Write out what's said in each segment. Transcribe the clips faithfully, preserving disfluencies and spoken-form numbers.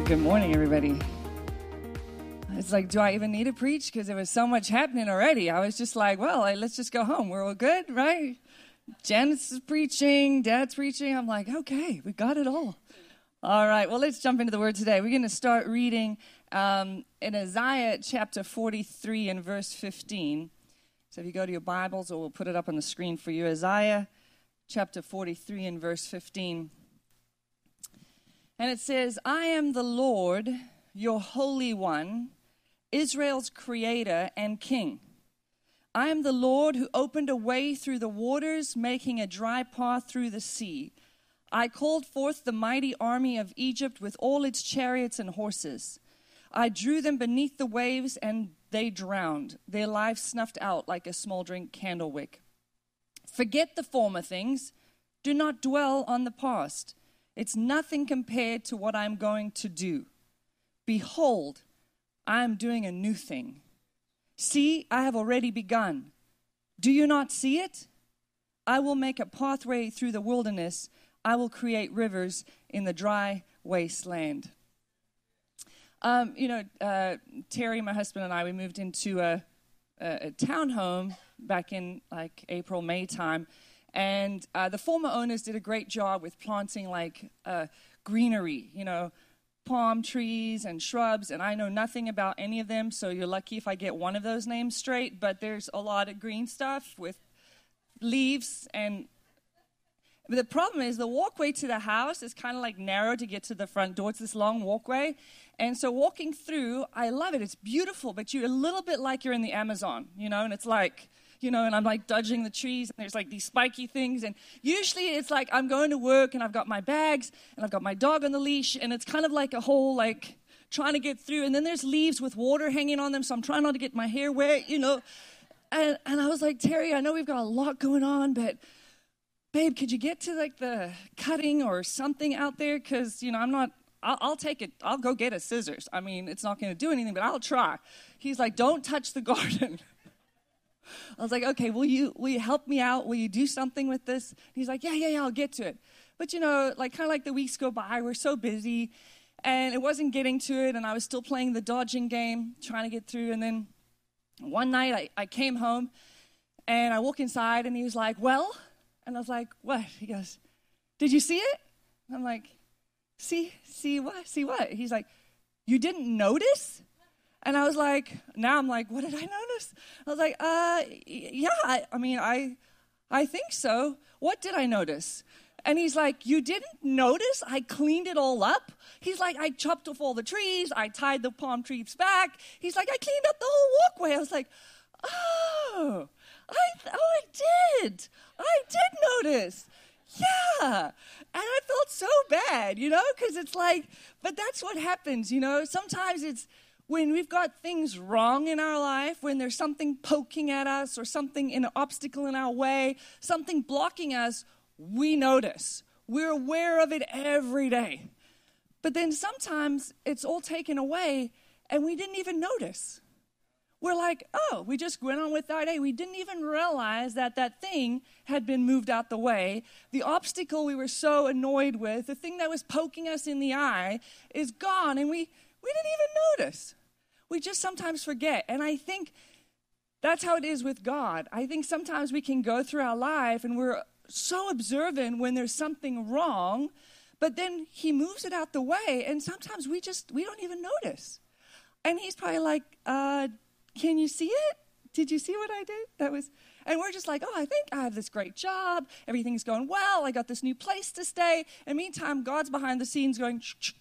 Good morning, everybody. It's like, do I even need to preach? Because there was so much happening already. I was just like, well, like, let's just go home. We're all good, right? Janice is preaching, Dad's preaching. I'm like, okay, we got it all. All right, well, let's jump into the Word today. We're going to start reading um, in Isaiah chapter forty-three and verse fifteen. So if you go to your Bibles, or we'll put it up on the screen for you, Isaiah chapter forty-three and verse fifteen. And it says, I am the Lord, your Holy One, Israel's Creator and King. I am the Lord who opened a way through the waters, making a dry path through the sea. I called forth the mighty army of Egypt with all its chariots and horses. I drew them beneath the waves, and they drowned, their lives snuffed out like a smoldering candle wick. Forget the former things. Do not dwell on the past. It's nothing compared to what I'm going to do. Behold, I am doing a new thing. See, I have already begun. Do you not see it? I will make a pathway through the wilderness. I will create rivers in the dry wasteland. Um, you know, uh, Terry, my husband, and I, we moved into a, a, a townhome back in like April, May time. And uh, the former owners did a great job with planting like uh, greenery, you know, palm trees and shrubs. And I know nothing about any of them, so you're lucky if I get one of those names straight. But there's a lot of green stuff with leaves. And the problem is the walkway to the house is kind of like narrow to get to the front door. It's this long walkway. And so walking through, I love it. It's beautiful, but you're a little bit like you're in the Amazon, you know, and it's like... You know, and I'm like dodging the trees, and there's like these spiky things. And usually it's like I'm going to work, and I've got my bags, and I've got my dog on the leash, and it's kind of like a whole like trying to get through. And then there's leaves with water hanging on them, so I'm trying not to get my hair wet, you know. And, and I was like, Terry, I know we've got a lot going on, but babe, could you get to like the cutting or something out there? Because, you know, I'm not, I'll, I'll take it. I'll go get a scissors. I mean, it's not going to do anything, but I'll try. He's like, don't touch the garden. I was like, okay, will you will you help me out? Will you do something with this? And he's like, yeah, yeah, yeah, I'll get to it. But, you know, like kind of like the weeks go by, we're so busy, and it wasn't getting to it, and I was still playing the dodging game, trying to get through. And then one night I, I came home, and I walk inside, and he was like, well? And I was like, what? He goes, did you see it? And I'm like, see, see what? See what? He's like, you didn't notice? And I was like, now I'm like, what did I notice? I was like, uh, yeah, I, I mean, I I think so. What did I notice? And he's like, you didn't notice? I cleaned it all up? He's like, I chopped off all the trees. I tied the palm trees back. He's like, I cleaned up the whole walkway. I was like, oh, I, th- oh, I did. I did notice. Yeah. And I felt so bad, you know, because it's like, but that's what happens, you know. Sometimes it's, when we've got things wrong in our life, when there's something poking at us or something, an obstacle in our way, something blocking us, we notice. We're aware of it every day. But then sometimes it's all taken away and we didn't even notice. We're like, oh, we just went on with our day. We didn't even realize that that thing had been moved out the way. The obstacle we were so annoyed with, the thing that was poking us in the eye is gone, and we We didn't even notice. We just sometimes forget. And I think that's how it is with God. I think sometimes we can go through our life and we're so observant when there's something wrong, but then he moves it out the way, and sometimes we just, we don't even notice. And he's probably like, uh, can you see it? Did you see what I did? That was... And we're just like, oh, I think I have this great job. Everything's going well. I got this new place to stay. And meantime, God's behind the scenes going,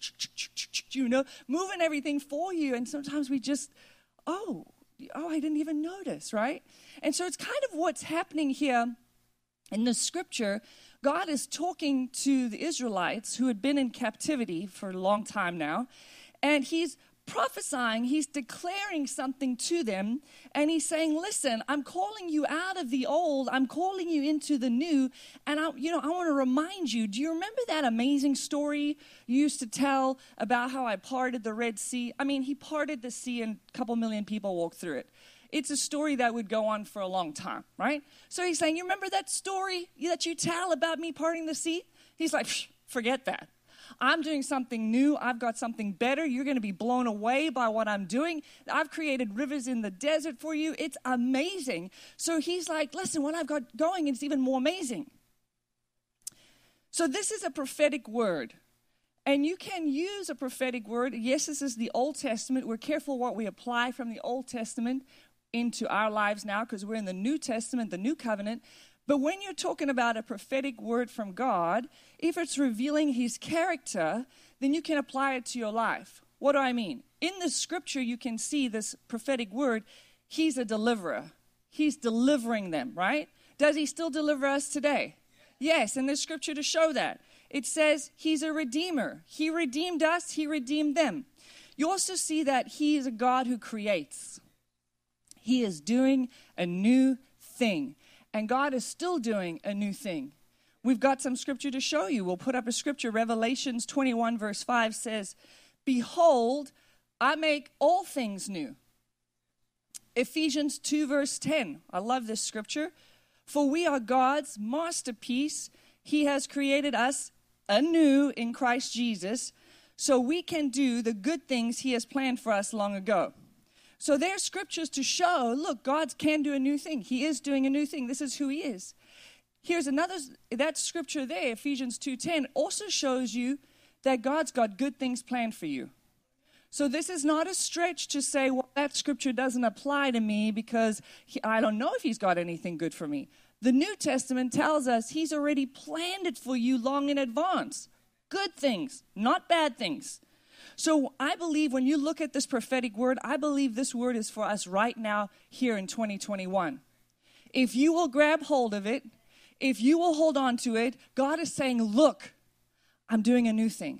you know, moving everything for you. And sometimes we just, oh, oh, I didn't even notice, right? And so it's kind of what's happening here in the scripture. God is talking to the Israelites who had been in captivity for a long time now. And he's prophesying, he's declaring something to them, and he's saying, listen, I'm calling you out of the old, I'm calling you into the new, and I, you know, I want to remind you, do you remember that amazing story you used to tell about how I parted the Red Sea? I mean, he parted the sea and a couple million people walked through it. It's a story that would go on for a long time, right? So he's saying, you remember that story that you tell about me parting the sea? He's like, forget that. I'm doing something new. I've got something better. You're going to be blown away by what I'm doing. I've created rivers in the desert for you. It's amazing. So he's like, listen, what I've got going is even more amazing. So this is a prophetic word. And you can use a prophetic word. Yes, this is the Old Testament. We're careful what we apply from the Old Testament into our lives now because we're in the New Testament, the New Covenant. But when you're talking about a prophetic word from God, if it's revealing his character, then you can apply it to your life. What do I mean? In the scripture, you can see this prophetic word. He's a deliverer. He's delivering them, right? Does he still deliver us today? Yes, and there's scripture to show that. It says he's a redeemer. He redeemed us. He redeemed them. You also see that he is a God who creates. He is doing a new thing. And God is still doing a new thing. We've got some scripture to show you. We'll put up a scripture. Revelations twenty-one verse five says, behold, I make all things new. Ephesians two verse ten. I love this scripture. For we are God's masterpiece. He has created us anew in Christ Jesus so we can do the good things he has planned for us long ago. So there are scriptures to show, look, God can do a new thing. He is doing a new thing. This is who he is. Here's another, that scripture there, Ephesians two ten, also shows you that God's got good things planned for you. So this is not a stretch to say, well, that scripture doesn't apply to me because he, I don't know if he's got anything good for me. The New Testament tells us he's already planned it for you long in advance. Good things, not bad things. So I believe when you look at this prophetic word, I believe this word is for us right now here in twenty twenty-one. If you will grab hold of it, if you will hold on to it, God is saying, look, I'm doing a new thing.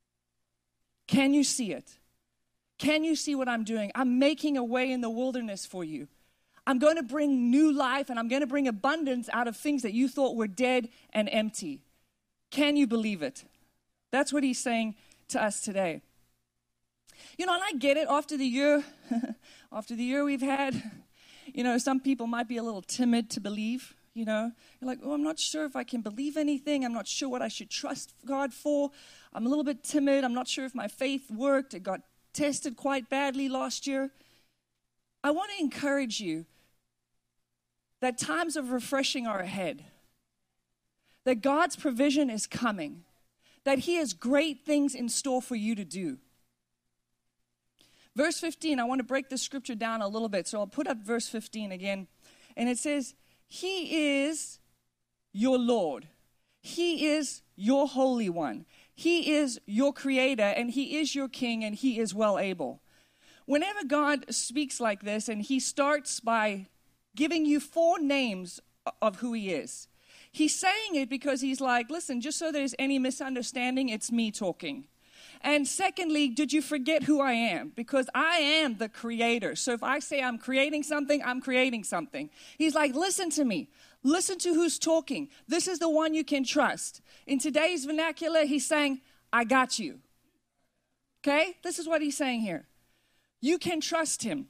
Can you see it? Can you see what I'm doing? I'm making a way in the wilderness for you. I'm going to bring new life and I'm going to bring abundance out of things that you thought were dead and empty. Can you believe it? That's what he's saying to us today. You know, and I get it after the year, after the year we've had, you know, some people might be a little timid to believe, you know. You're like, oh, I'm not sure if I can believe anything. I'm not sure what I should trust God for. I'm a little bit timid. I'm not sure if my faith worked. It got tested quite badly last year. I want to encourage you that times of refreshing are ahead, that God's provision is coming, that he has great things in store for you to do. Verse fifteen, I want to break this scripture down a little bit, so I'll put up verse fifteen again, and it says, he is your Lord. He is your Holy One. He is your Creator, and he is your King, and he is well able. Whenever God speaks like this, and he starts by giving you four names of who he is, he's saying it because he's like, listen, just so there's any misunderstanding, it's me talking. And secondly, did you forget who I am? Because I am the creator. So if I say I'm creating something, I'm creating something. He's like, listen to me. Listen to who's talking. This is the one you can trust. In today's vernacular, he's saying, I got you. Okay? This is what he's saying here. You can trust him.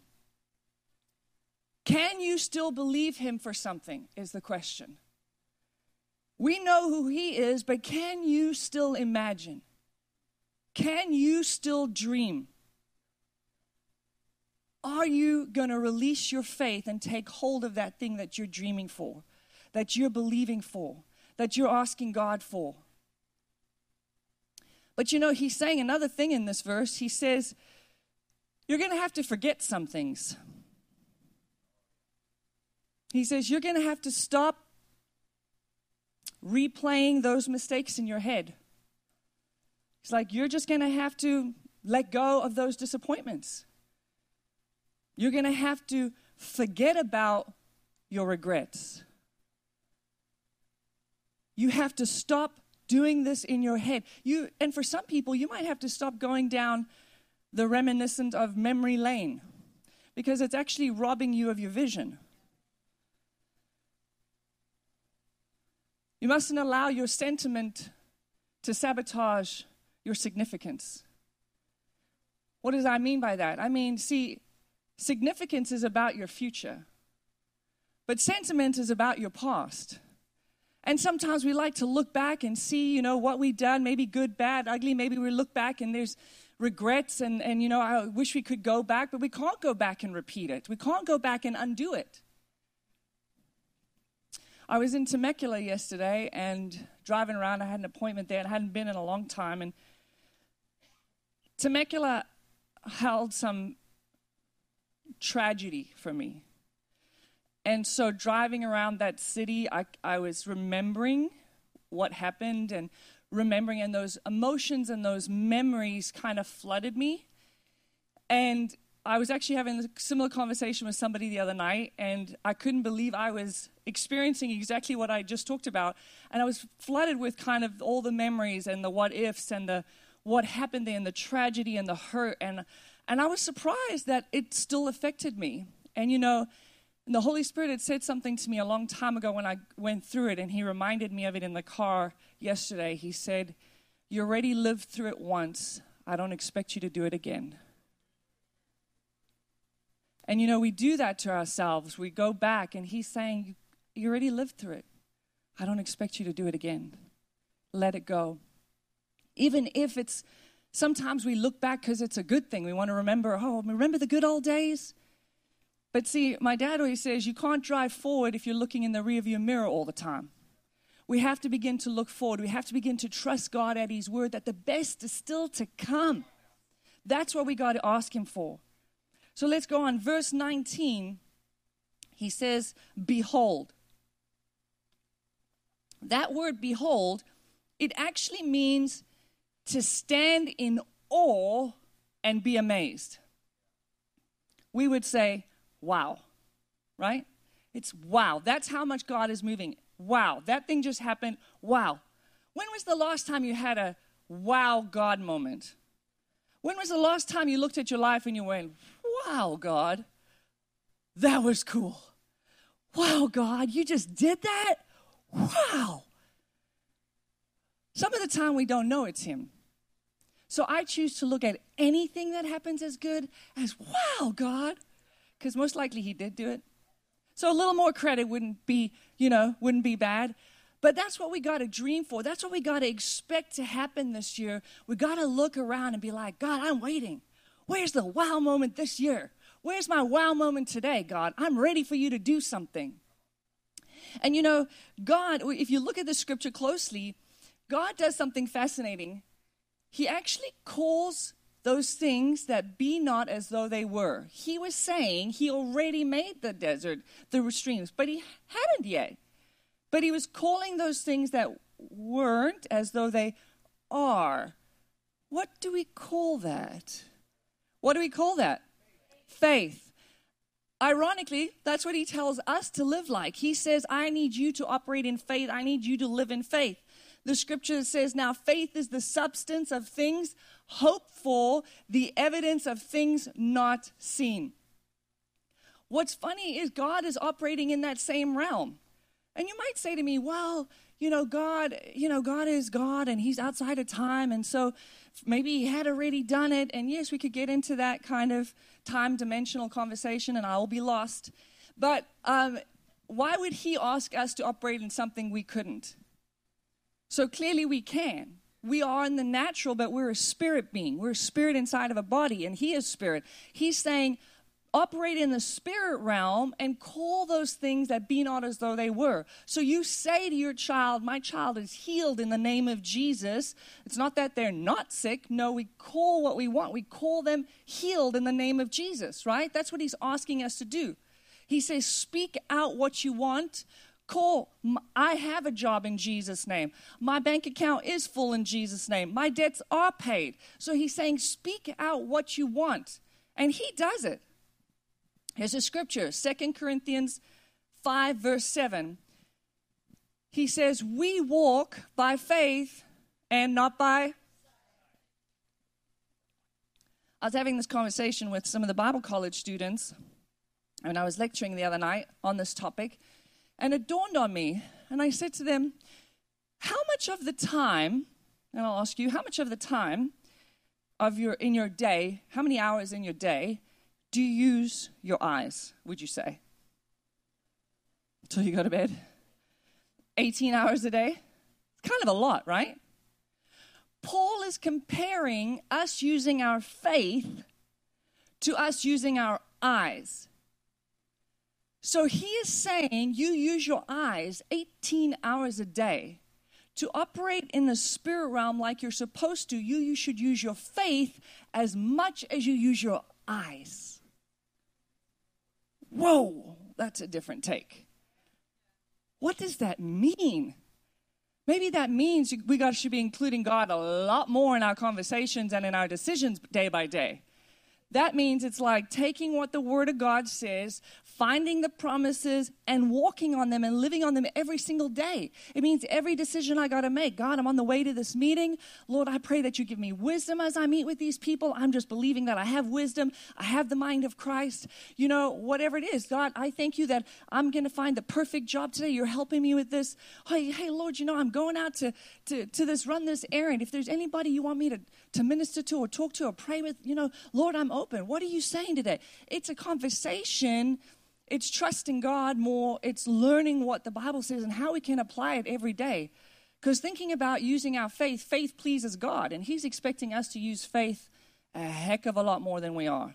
Can you still believe him for something is the question. We know who he is, but can you still imagine? Can you still dream? Are you going to release your faith and take hold of that thing that you're dreaming for, that you're believing for, that you're asking God for? But you know, he's saying another thing in this verse. He says, you're going to have to forget some things. He says, you're going to have to stop replaying those mistakes in your head. It's like you're just going to have to let go of those disappointments. You're going to have to forget about your regrets. You have to stop doing this in your head. You, and for some people, you might have to stop going down the reminiscent of memory lane because it's actually robbing you of your vision. You mustn't allow your sentiment to sabotage your significance. What does I mean by that? I mean, see, significance is about your future, but sentiment is about your past. And sometimes we like to look back and see, you know, what we've done, maybe good, bad, ugly. Maybe we look back and there's regrets and, and, you know, I wish we could go back, but we can't go back and repeat it. We can't go back and undo it. I was in Temecula yesterday and driving around. I had an appointment there and I hadn't been in a long time. And Temecula held some tragedy for me. And so driving around that city, I, I was remembering what happened and remembering, and those emotions and those memories kind of flooded me. And I was actually having a similar conversation with somebody the other night, and I couldn't believe I was experiencing exactly what I just talked about. And I was flooded with kind of all the memories and the what ifs and the what happened there and the tragedy and the hurt. And, and I was surprised that it still affected me. And, you know, the Holy Spirit had said something to me a long time ago when I went through it, and he reminded me of it in the car yesterday. He said, "You already lived through it once. I don't expect you to do it again." And, you know, we do that to ourselves. We go back, and he's saying, you already lived through it. I don't expect you to do it again. Let it go. Even if it's, sometimes we look back because it's a good thing. We want to remember, oh, remember the good old days? But see, my dad always says, you can't drive forward if you're looking in the rearview mirror all the time. We have to begin to look forward. We have to begin to trust God at his word that the best is still to come. That's what we got to ask him for. So let's go on. Verse nineteen, he says, behold. That word behold, it actually means to stand in awe and be amazed. We would say, wow, right? It's wow. That's how much God is moving. Wow, that thing just happened. Wow. When was the last time you had a wow God moment? When was the last time you looked at your life and you went, wow, God, that was cool. Wow, God, you just did that? Wow. Some of the time we don't know it's him. So I choose to look at anything that happens as good as, wow, God, because most likely he did do it. So a little more credit wouldn't be, you know, wouldn't be bad. But that's what we got to dream for. That's what we got to expect to happen this year. We got to look around and be like, God, I'm waiting. Where's the wow moment this year? Where's my wow moment today, God? I'm ready for you to do something. And you know, God, if you look at the scripture closely, God does something fascinating. He actually calls those things that be not as though they were. He was saying he already made the desert, the streams, but he hadn't yet. But he was calling those things that weren't as though they are. What do we call that? What do we call that? Faith. Ironically, that's what he tells us to live like. He says, I need you to operate in faith. I need you to live in faith. The scripture says, now faith is the substance of things hoped for, the evidence of things not seen. What's funny is God is operating in that same realm. And you might say to me, well, you know, God, you know, God is God and he's outside of time. And so maybe he had already done it. And yes, we could get into that kind of time dimensional conversation and I'll be lost. But um, why would he ask us to operate in something we couldn't? So clearly we can. We are in the natural, but we're a spirit being. We're a spirit inside of a body, and he is spirit. He's saying, operate in the spirit realm and call those things that be not as though they were. So you say to your child, my child is healed in the name of Jesus. It's not that they're not sick. No, we call what we want. We call them healed in the name of Jesus, right? That's what he's asking us to do. He says, speak out what you want. Call, I have a job in Jesus' name. My bank account is full in Jesus' name. My debts are paid. So he's saying, speak out what you want. And he does it. Here's a scripture, Second Corinthians five, verse seven. He says, we walk by faith and not by. I was having this conversation with some of the Bible college students, and I was lecturing the other night on this topic. And it dawned on me, and I said to them, how much of the time, and I'll ask you, how much of the time of your in your day, how many hours in your day do you use your eyes, would you say? Until you go to bed? eighteen hours a day? It's kind of a lot, right? Paul is comparing us using our faith to us using our eyes. So he is saying you use your eyes eighteen hours a day. To operate in the spirit realm like you're supposed to, you, you should use your faith as much as you use your eyes. Whoa, that's a different take. What does that mean? Maybe that means we got, should be including God a lot more in our conversations and in our decisions day by day. That means it's like taking what the Word of God says, finding the promises, and walking on them and living on them every single day. It means every decision I got to make. God, I'm on the way to this meeting. Lord, I pray that you give me wisdom as I meet with these people. I'm just believing that I have wisdom. I have the mind of Christ. You know, whatever it is. God, I thank you that I'm going to find the perfect job today. You're helping me with this. Hey, hey, Lord, you know, I'm going out to, to, to this, run this errand. If there's anybody you want me to, to minister to or talk to or pray with, you know, Lord, I'm open. What are you saying today? It's a conversation. It's trusting God more. It's learning what the Bible says and how we can apply it every day. Because thinking about using our faith, faith pleases God. And he's expecting us to use faith a heck of a lot more than we are.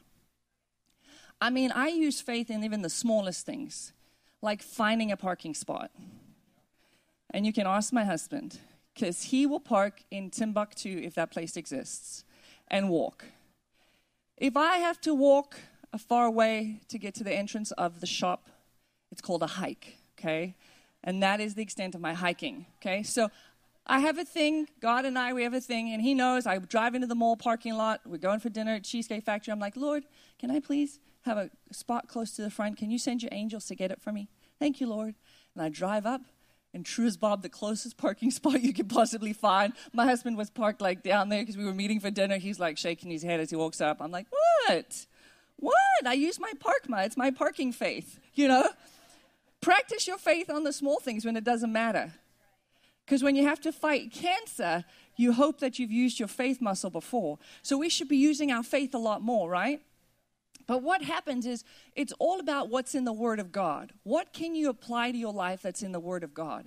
I mean, I use faith in even the smallest things, like finding a parking spot. And you can ask my husband, because he will park in Timbuktu if that place exists, and walk. If I have to walk a far way to get to the entrance of the shop, it's called a hike, okay? And that is the extent of my hiking, okay? So I have a thing, God and I, we have a thing, and he knows I drive into the mall parking lot. We're going for dinner at Cheesecake Factory. I'm like, Lord, can I please have a spot close to the front? Can you send your angels to get it for me? Thank you, Lord. And I drive up, and true as Bob, the closest parking spot you could possibly find. My husband was parked like down there because we were meeting for dinner. He's like shaking his head as he walks up. I'm like, what? What? I use my parkma. It's my parking faith, you know? Practice your faith on the small things when it doesn't matter. Because when you have to fight cancer, you hope that you've used your faith muscle before. So we should be using our faith a lot more, right? But what happens is it's all about what's in the Word of God. What can you apply to your life that's in the Word of God?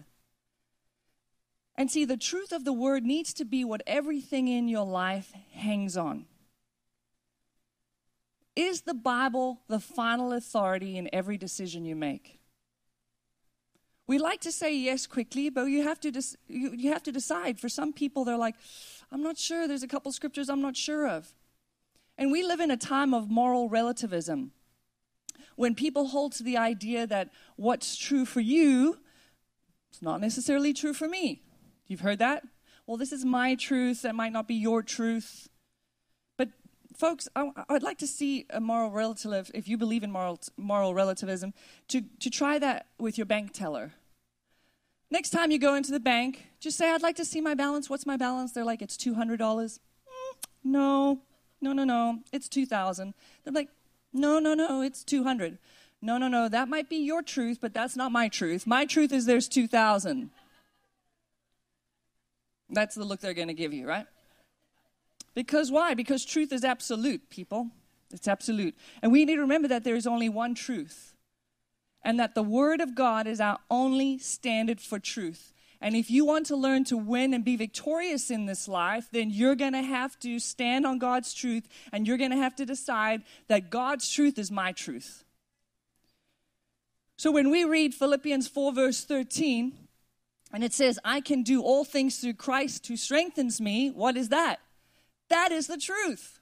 And see, the truth of the Word needs to be what everything in your life hangs on. Is the Bible the final authority in every decision you make? We like to say yes quickly, but you have to dis- you, you have to decide. For some people, they're like, I'm not sure. There's a couple scriptures I'm not sure of. And we live in a time of moral relativism, when people hold to the idea that what's true for you is not necessarily true for me. You've heard that? Well, this is my truth. That might not be your truth. But folks, I, I'd like to see a moral relative, if you believe in moral moral relativism, to, to try that with your bank teller. Next time you go into the bank, just say, I'd like to see my balance. What's my balance? They're like, it's two hundred dollars. Mm, no. No, no, no, it's two thousand. They're like, no, no, no, it's two hundred. No, no, no, that might be your truth, but that's not my truth. My truth is there's two thousand. That's the look they're going to give you, right? Because why? Because truth is absolute, people. It's absolute. And we need to remember that there is only one truth, and that the Word of God is our only standard for truth. And if you want to learn to win and be victorious in this life, then you're going to have to stand on God's truth, and you're going to have to decide that God's truth is my truth. So when we read Philippians four, verse thirteen, and it says, I can do all things through Christ who strengthens me, what is that? That is the truth.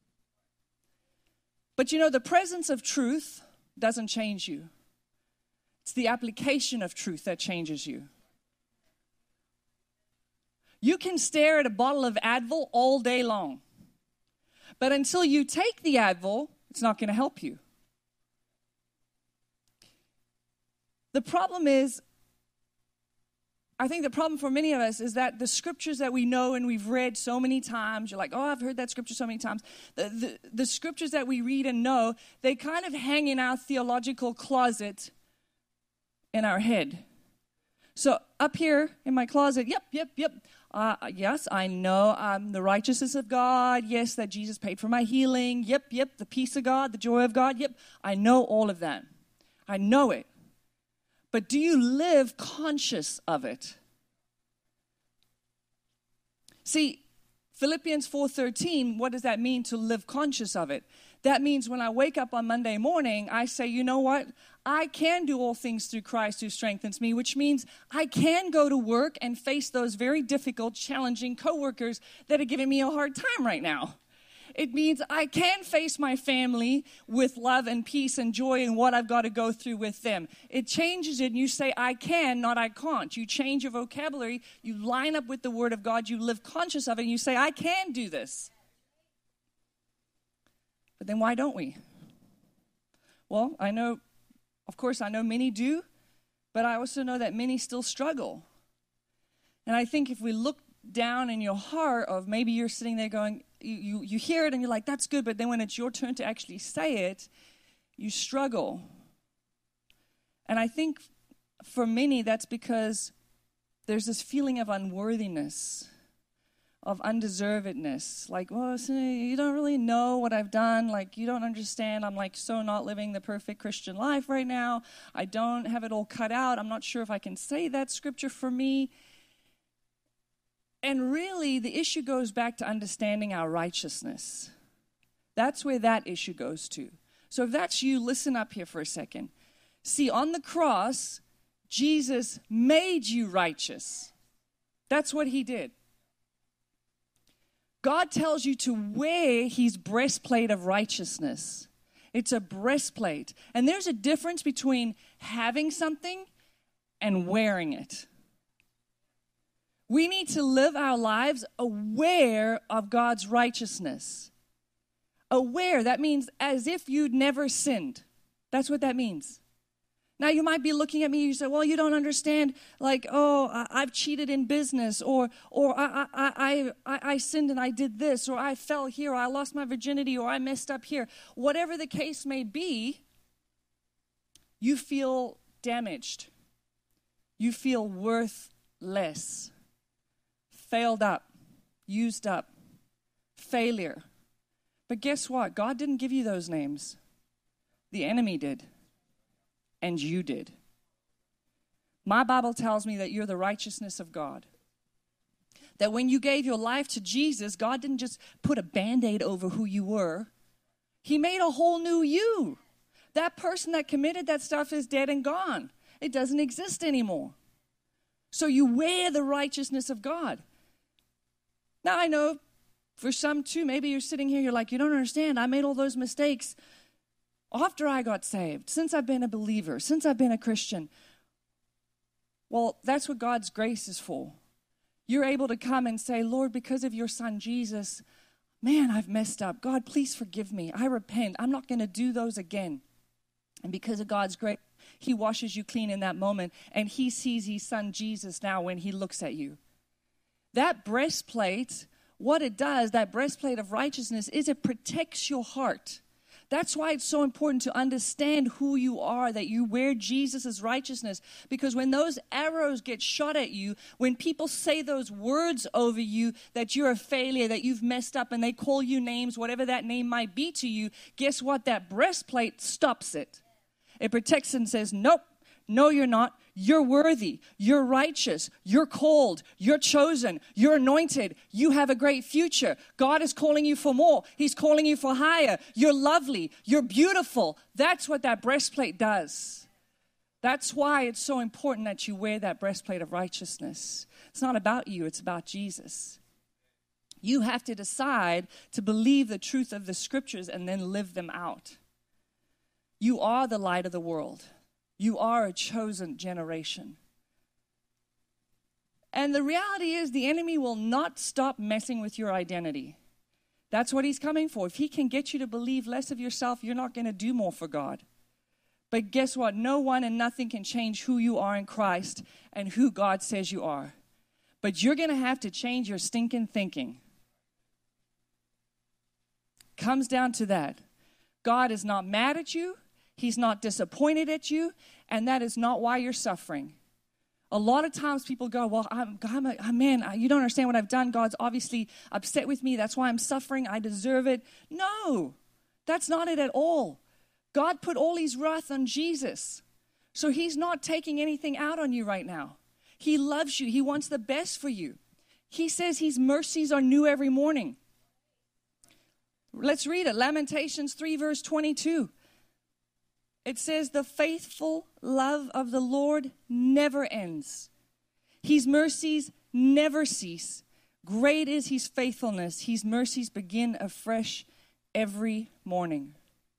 But you know, the presence of truth doesn't change you. It's the application of truth that changes you. You can stare at a bottle of Advil all day long. But until you take the Advil, it's not going to help you. The problem is, I think the problem for many of us is that the scriptures that we know and we've read so many times, you're like, oh, I've heard that scripture so many times. The, the, the scriptures that we read and know, they kind of hang in our theological closet in our head. So up here in my closet, yep, yep, yep. Uh, yes, I know um, the righteousness of God. Yes, that Jesus paid for my healing. Yep, yep, the peace of God, the joy of God. Yep, I know all of that. I know it. But do you live conscious of it? See, Philippians four thirteen, what does that mean to live conscious of it? That means when I wake up on Monday morning, I say, you know what? I can do all things through Christ who strengthens me, which means I can go to work and face those very difficult, challenging coworkers that are giving me a hard time right now. It means I can face my family with love and peace and joy and what I've got to go through with them. It changes it and you say, I can, not I can't. You change your vocabulary, you line up with the Word of God, you live conscious of it, and you say, I can do this. But then why don't we? Well, I know, of course, I know many do, but I also know that many still struggle. And I think if we look down in your heart of maybe you're sitting there going, you, you, you hear it and you're like, that's good, but then when it's your turn to actually say it, you struggle. And I think for many that's because there's this feeling of unworthiness, of undeservedness. Like, well, see, you don't really know what I've done. Like, you don't understand. I'm like so not living the perfect Christian life right now. I don't have it all cut out. I'm not sure if I can say that scripture for me. And really, the issue goes back to understanding our righteousness. That's where that issue goes to. So if that's you, listen up here for a second. See, on the cross, Jesus made you righteous. That's what he did. God tells you to wear his breastplate of righteousness. It's a breastplate. And there's a difference between having something and wearing it. We need to live our lives aware of God's righteousness. Aware, that means as if you'd never sinned. That's what that means. Now, you might be looking at me, you say, well, you don't understand, like, oh, I've cheated in business, or or I, I, I, I, I sinned and I did this, or I fell here, or I lost my virginity, or I messed up here. Whatever the case may be, you feel damaged. You feel worthless. Failed up, used up, failure. But guess what? God didn't give you those names. The enemy did. And you did. My Bible tells me that you're the righteousness of God. That when you gave your life to Jesus, God didn't just put a Band-Aid over who you were. He made a whole new you. That person that committed that stuff is dead and gone. It doesn't exist anymore. So you wear the righteousness of God. Now, I know for some too, maybe you're sitting here, you're like, you don't understand. I made all those mistakes after I got saved, since I've been a believer, since I've been a Christian. Well, that's what God's grace is for. You're able to come and say, Lord, because of your son Jesus, man, I've messed up. God, please forgive me. I repent. I'm not going to do those again. And because of God's grace, he washes you clean in that moment, and he sees his son Jesus now when he looks at you. That breastplate, what it does, that breastplate of righteousness, is it protects your heart. That's why it's so important to understand who you are, that you wear Jesus' righteousness. Because when those arrows get shot at you, when people say those words over you, that you're a failure, that you've messed up, and they call you names, whatever that name might be to you, guess what? That breastplate stops it. It protects and says, nope, no, you're not. You're worthy. You're righteous. You're called. You're chosen. You're anointed. You have a great future. God is calling you for more. He's calling you for higher. You're lovely. You're beautiful. That's what that breastplate does. That's why it's so important that you wear that breastplate of righteousness. It's not about you. It's about Jesus. You have to decide to believe the truth of the scriptures and then live them out. You are the light of the world. You are a chosen generation. And the reality is the enemy will not stop messing with your identity. That's what he's coming for. If he can get you to believe less of yourself, you're not going to do more for God. But guess what? No one and nothing can change who you are in Christ and who God says you are. But you're going to have to change your stinking thinking. Comes down to that. God is not mad at you. He's not disappointed at you, and that is not why you're suffering. A lot of times people go, well, I'm, I'm a, man, you don't understand what I've done. God's obviously upset with me. That's why I'm suffering. I deserve it. No, that's not it at all. God put all his wrath on Jesus So he's not taking anything out on you right now. He loves you. He wants the best for you. He says his mercies are new every morning. Let's read it. Lamentations three, verse twenty-two. It says, the faithful love of the Lord never ends. His mercies never cease. Great is his faithfulness. His mercies begin afresh every morning.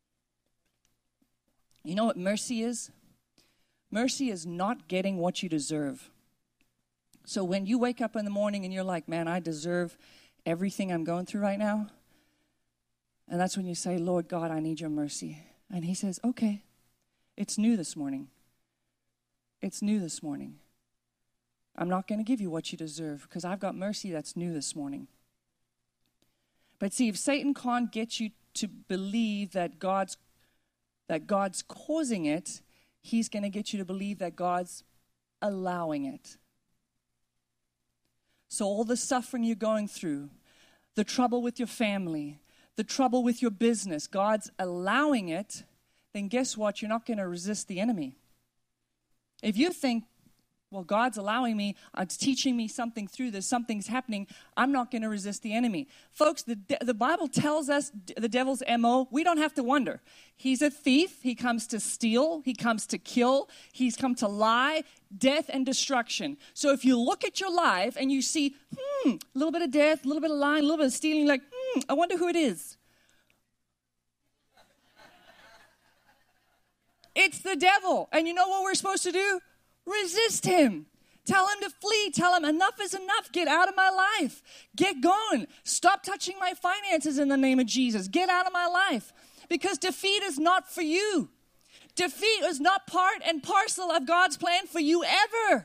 You know what mercy is? Mercy is not getting what you deserve. So when you wake up in the morning and you're like, man, I deserve everything I'm going through right now. And that's when you say, Lord God, I need your mercy. And he says, okay, it's new this morning. It's new this morning. I'm not going to give you what you deserve because I've got mercy that's new this morning. But see, if Satan can't get you to believe that God's that God's causing it, he's going to get you to believe that God's allowing it. So all the suffering you're going through, the trouble with your family, the trouble with your business, God's allowing it, then guess what? You're not going to resist the enemy. If you think, well, God's allowing me, uh, it's teaching me something through this, something's happening, I'm not going to resist the enemy. Folks, the, de- the Bible tells us d- the devil's M O, we don't have to wonder. He's a thief, he comes to steal, he comes to kill, he's come to lie, death and destruction. So if you look at your life and you see, hmm, a little bit of death, a little bit of lying, a little bit of stealing, like, hmm, I wonder who it is. It's the devil. And you know what we're supposed to do? Resist him. Tell him to flee. Tell him enough is enough. Get out of my life. Get going. Stop touching my finances in the name of Jesus. Get out of my life. Because defeat is not for you. Defeat is not part and parcel of God's plan for you ever.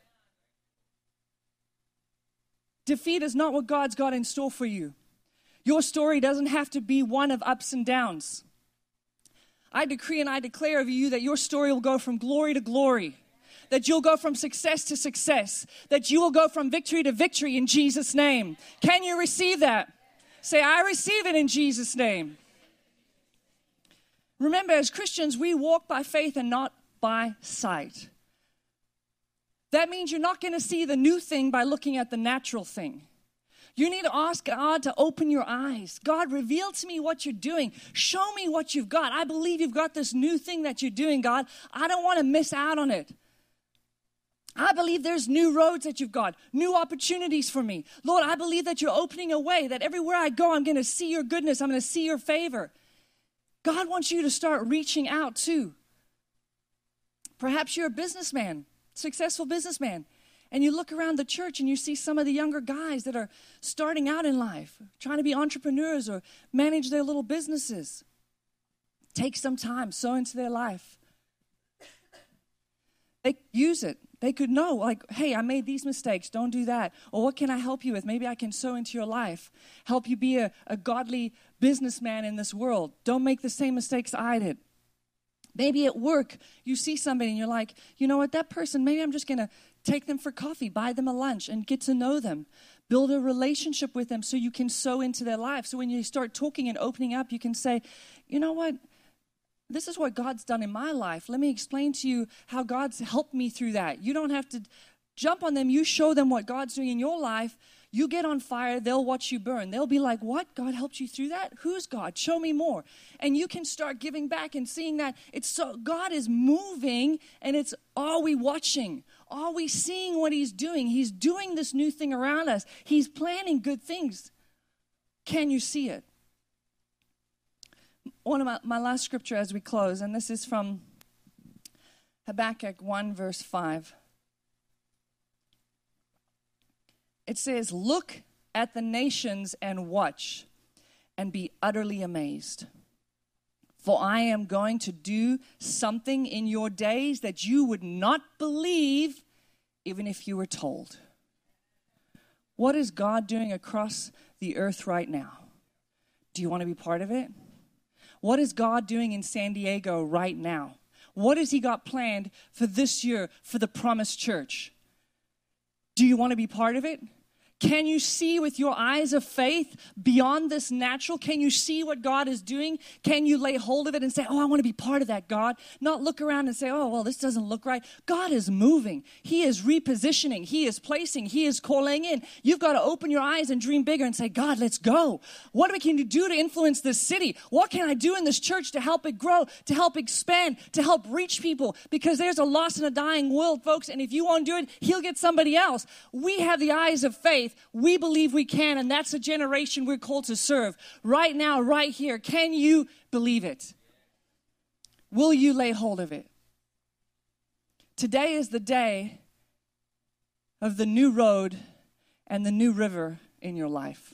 Defeat is not what God's got in store for you. Your story doesn't have to be one of ups and downs. I decree and I declare over you that your story will go from glory to glory. That you'll go from success to success. That you will go from victory to victory in Jesus' name. Can you receive that? Say, I receive it in Jesus' name. Remember, as Christians, we walk by faith and not by sight. That means you're not going to see the new thing by looking at the natural thing. You need to ask God to open your eyes. God, reveal to me what you're doing. Show me what you've got. I believe you've got this new thing that you're doing, God. I don't want to miss out on it. I believe there's new roads that you've got, new opportunities for me. Lord, I believe that you're opening a way, that everywhere I go, I'm going to see your goodness. I'm going to see your favor. God wants you to start reaching out too. Perhaps you're a businessman, successful businessman, and you look around the church and you see some of the younger guys that are starting out in life, trying to be entrepreneurs or manage their little businesses. Take some time, sow into their life. They use it. They could know, like, hey, I made these mistakes. Don't do that. Or what can I help you with? Maybe I can sow into your life. Help you be a, a godly businessman in this world. Don't make the same mistakes I did. Maybe at work, you see somebody and you're like, you know what, that person, maybe I'm just going to take them for coffee, buy them a lunch, and get to know them. Build a relationship with them so you can sow into their life. So when you start talking and opening up, you can say, you know what? This is what God's done in my life. Let me explain to you how God's helped me through that. You don't have to jump on them. You show them what God's doing in your life. You get on fire, they'll watch you burn. They'll be like, what? God helped you through that? Who's God? Show me more. And you can start giving back and seeing that it's so God is moving, and it's, are we watching? Are we seeing what he's doing? He's doing this new thing around us. He's planning good things. Can you see it? One of my, my last scripture as we close, and this is from Habakkuk one, verse five. It says, look at the nations and watch and be utterly amazed. For I am going to do something in your days that you would not believe even if you were told. What is God doing across the earth right now? Do you want to be part of it? What is God doing in San Diego right now? What has he got planned for this year for the Promised Church? Do you want to be part of it? Can you see with your eyes of faith beyond this natural? Can you see what God is doing? Can you lay hold of it and say, oh, I want to be part of that, God? Not look around and say, oh, well, this doesn't look right. God is moving. He is repositioning. He is placing. He is calling in. You've got to open your eyes and dream bigger and say, God, let's go. What can you do to influence this city? What can I do in this church to help it grow, to help expand, to help reach people? Because there's a lost and a dying world, folks, and if you won't do it, he'll get somebody else. We have the eyes of faith. We believe we can, and that's a generation we're called to serve. Right now, right here, can you believe it? Will you lay hold of it? Today is the day of the new road and the new river in your life.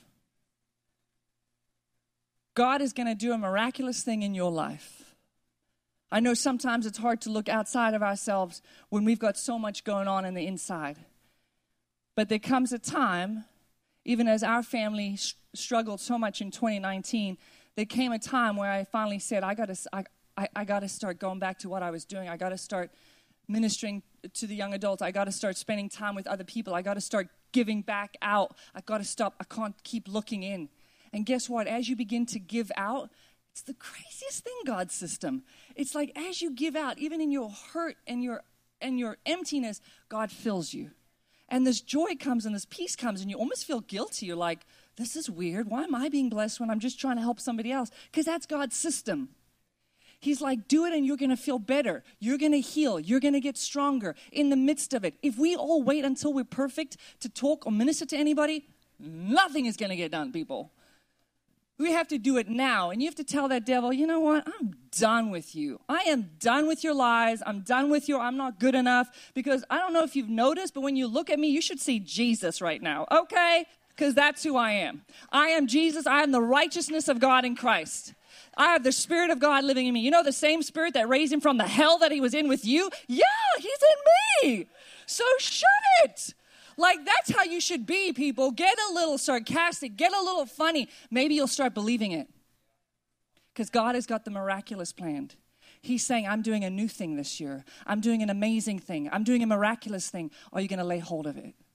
God is going to do a miraculous thing in your life. I know sometimes it's hard to look outside of ourselves when we've got so much going on in the inside. But there comes a time, even as our family sh- struggled so much in twenty nineteen, there came a time where I finally said, I got to I, I, I got to start going back to what I was doing. I got to start ministering to the young adults. I got to start spending time with other people. I got to start giving back out. I got to stop. I can't keep looking in. And guess what? As you begin to give out, it's the craziest thing, God's system. It's like as you give out, even in your hurt and your and your emptiness, God fills you. And this joy comes and this peace comes and you almost feel guilty. You're like, this is weird. Why am I being blessed when I'm just trying to help somebody else? Because that's God's system. He's like, do it and you're going to feel better. You're going to heal. You're going to get stronger in the midst of it. If we all wait until we're perfect to talk or minister to anybody, nothing is going to get done, people. We have to do it now. And you have to tell that devil, you know what? I'm done with you. I am done with your lies. I'm done with your I'm not good enough. Because I don't know if you've noticed, but when you look at me, you should see Jesus right now. Okay? Because that's who I am. I am Jesus. I am the righteousness of God in Christ. I have the Spirit of God living in me. You know the same Spirit that raised him from the hell that he was in with you? Yeah, he's in me. So shut it. Like, that's how you should be, people. Get a little sarcastic. Get a little funny. Maybe you'll start believing it. Because God has got the miraculous planned. He's saying, I'm doing a new thing this year. I'm doing an amazing thing. I'm doing a miraculous thing. Are you going to lay hold of it?